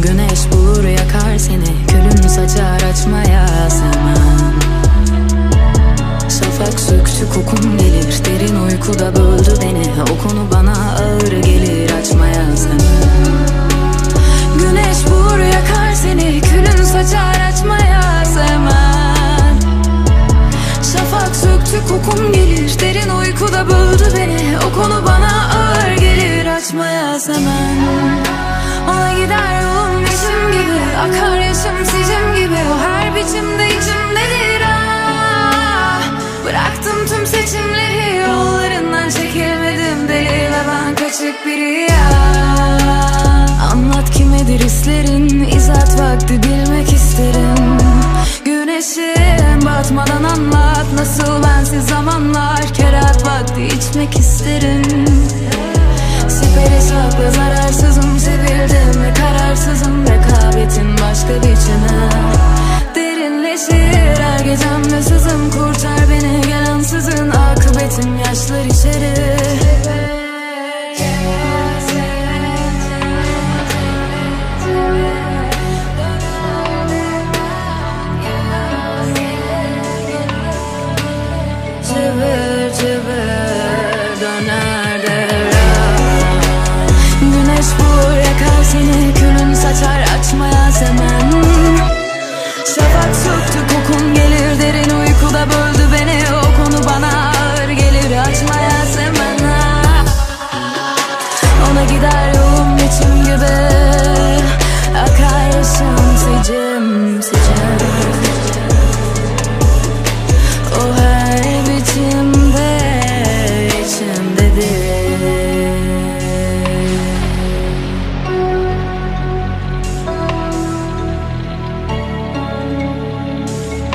Güneş bulur yakar seni, külün saçar açmaya zaman. Şafak söktü kokun gelir, derin uykuda böldü beni. O konu bana ağır gelir, açmaya zaman. Güneş bulur yakar seni, külün saçar açmaya zaman. Şafak söktü kokun gelir, derin uykuda böldü beni. O konu bana ağır gelir, açmaya zaman. Ona gider yolum biçim gibi, akar yaşım sicim gibi. O her biçimde içimdedir ah. Bıraktım tüm seçimleri, yollarından çekilmedim deli ve ben kaçık biri ya. Anlat kimedir hislerin, izat vakti bilmek isterim. Güneşim batmadan anlat, nasıl bensiz zamanlar. Kerat vakti içmek isterim. Siperi sakla zararsızım, sevildim ve kararsızım. Rekabetin başka biçimi derinleşir her gecem ve sızım. Kurtar beni gel ansızın, akıbetim yaşlar içeri. Cıvır cıvır döner devran. Güneş vurur yakar seni, külün saçar açmaya zaman. Şafak söktü kokun gelir, derin uykuda böl.